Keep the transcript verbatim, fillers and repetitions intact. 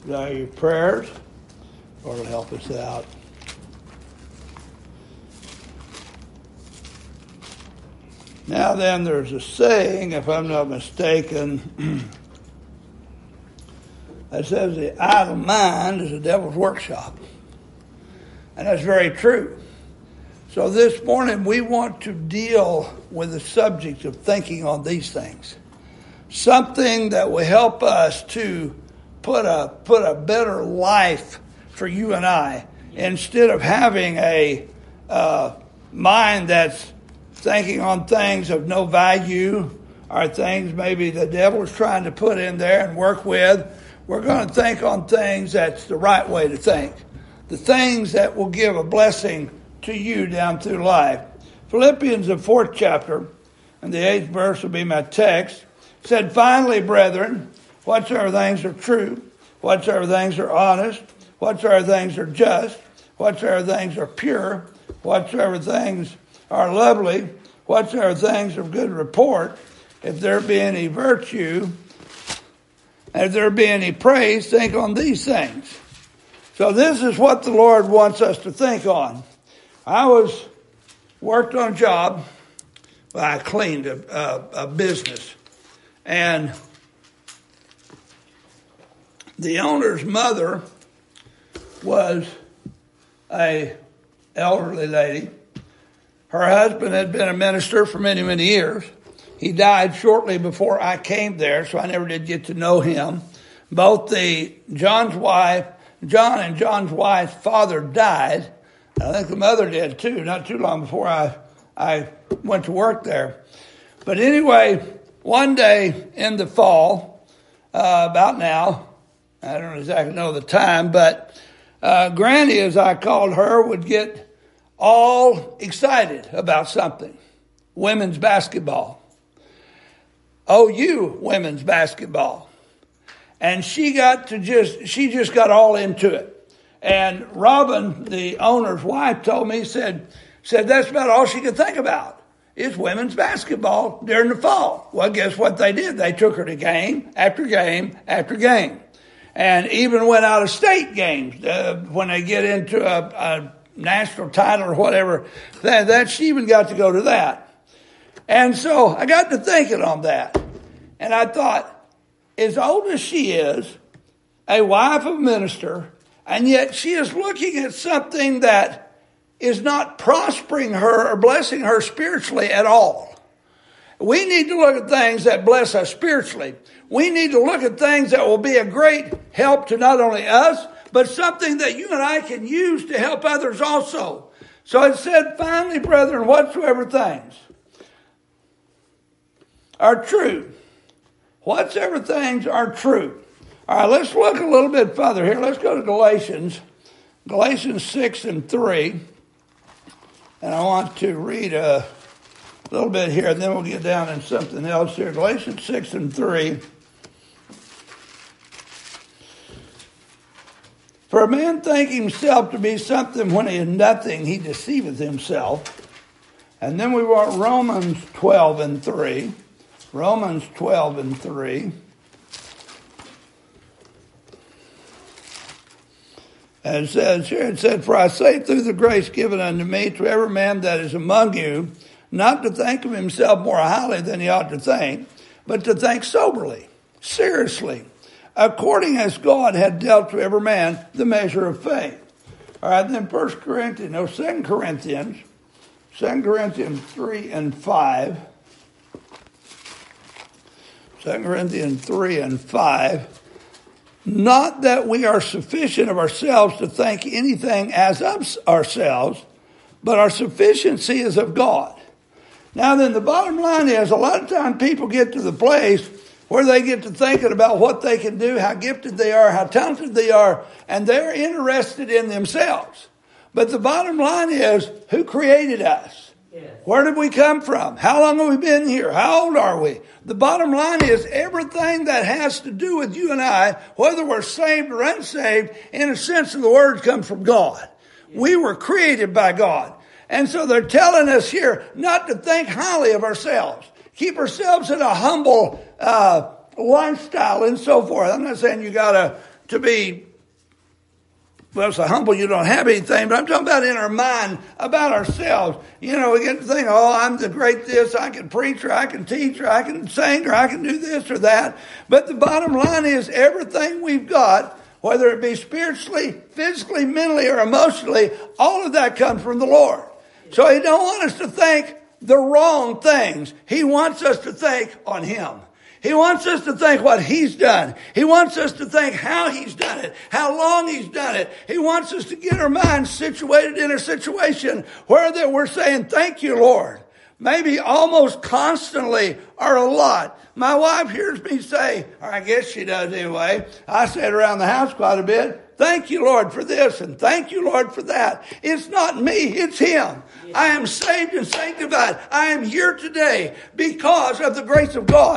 Value your prayers. Lord will help us out. Now then, there's a saying, if I'm not mistaken, that says the idle mind is the devil's workshop. And that's very true. So this morning we want to deal with the subject of thinking on these things. Something that will help us to put a put a better life for you and I, instead of having a uh, mind that's thinking on things of no value, or things maybe the devil is trying to put in there and work with. We're going to think on things that's the right way to think. The things that will give a blessing to you down through life. Philippians, the fourth chapter, and the eighth verse will be my text, said, "Finally, brethren, whatsoever things are true, whatsoever things are honest, whatsoever things are just, whatsoever things are pure, whatsoever things are lovely, whatsoever things of good report, if there be any virtue, and if there be any praise, think on these things." So this is what the Lord wants us to think on. I was worked on a job. Well, I cleaned a, a, a business, and the owner's mother was a elderly lady. Her husband had been a minister for many, many years. He died shortly before I came there, so I never did get to know him. Both the John's wife, John and John's wife's father died. I think the mother did too, not too long before I, I went to work there. But anyway, one day in the fall, uh, about now, I don't exactly know the time, but uh, Granny, as I called her, would get all excited about something. Women's basketball. O U women's basketball. And she got to just, she just got all into it. And Robin, the owner's wife, told me, said, said that's about all she could think about is women's basketball during the fall. Well, guess what they did? They took her to game after game after game. And even went out of state games uh, when they get into a, a national title or whatever. That, that she even got to go to that. And so I got to thinking on that. And I thought, as old as she is, a wife of a minister, and yet she is looking at something that is not prospering her or blessing her spiritually at all. We need to look at things that bless us spiritually. We need to look at things that will be a great help to not only us, but something that you and I can use to help others also. So it said, "Finally, brethren, whatsoever things are true, whatsoever things are true." All right, let's look a little bit further here. Let's go to Galatians, Galatians six and three. And I want to read a little bit here, and then we'll get down in something else here. Galatians six and three. "For a man think himself to be something when he is nothing, he deceiveth himself." And then we want Romans twelve and three. Romans twelve and three. And it says here, it said, "For I say through the grace given unto me to every man that is among you, not to think of himself more highly than he ought to think, but to think soberly, seriously, according as God had dealt to every man the measure of faith." All right, then First Corinthians, no, Second Corinthians, Second Corinthians three and five. Second Corinthians three and five. "Not that we are sufficient of ourselves to think anything as of ourselves, but our sufficiency is of God." Now then, the bottom line is, a lot of times people get to the place where they get to thinking about what they can do, how gifted they are, how talented they are, and they're interested in themselves. But the bottom line is, who created us? Yes. Where did we come from? How long have we been here? How old are we? The bottom line is, everything that has to do with you and I, whether we're saved or unsaved, in a sense of the word, comes from God. Yes. We were created by God. And so they're telling us here not to think highly of ourselves. Keep ourselves in a humble uh, lifestyle and so forth. I'm not saying you got to to be, well, so humble you don't have anything, but I'm talking about in our mind, about ourselves. You know, we get to think, oh, I'm the great this, I can preach, or I can teach, or I can sing, or I can do this or that. But the bottom line is everything we've got, whether it be spiritually, physically, mentally, or emotionally, all of that comes from the Lord. So he don't want us to think the wrong things. He wants us to think on him. He wants us to think what he's done. He wants us to think how he's done it, how long he's done it. He wants us to get our minds situated in a situation where that we're saying, thank you, Lord. Maybe almost constantly or a lot. My wife hears me say, or I guess she does anyway, I say it around the house quite a bit, thank you, Lord, for this, and thank you, Lord, for that. It's not me, it's him. I am saved and sanctified. I am here today because of the grace of God.